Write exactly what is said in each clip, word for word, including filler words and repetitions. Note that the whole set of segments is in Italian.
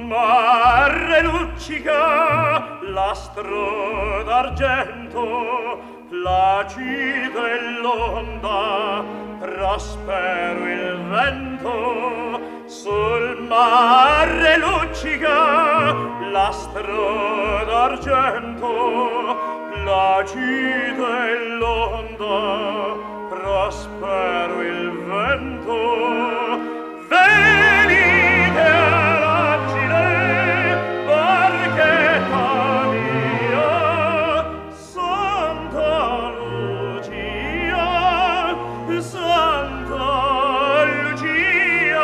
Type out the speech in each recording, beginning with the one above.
mare luccica l'astro d'argento, placido e l'onda, prospero il vento. Sul mare luccica l'astro d'argento, placido e l'onda, prospero il vento. Venite agile, barchetta mia, Santa Lucia, Santa Lucia.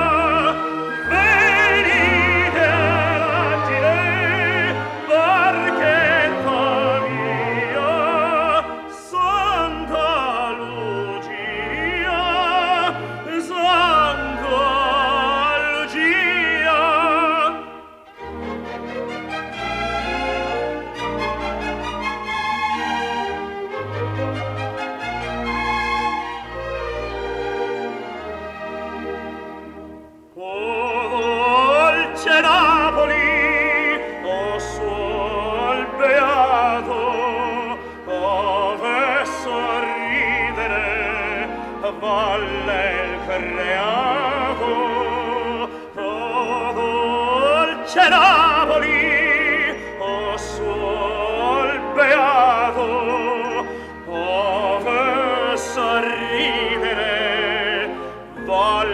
Venite agile, barchetta mia, Santa Lucia, Santa Napoli, o suol beato, ove sorridere valle il creato. O dolce Napoli, o suol beato, ove sorridere valle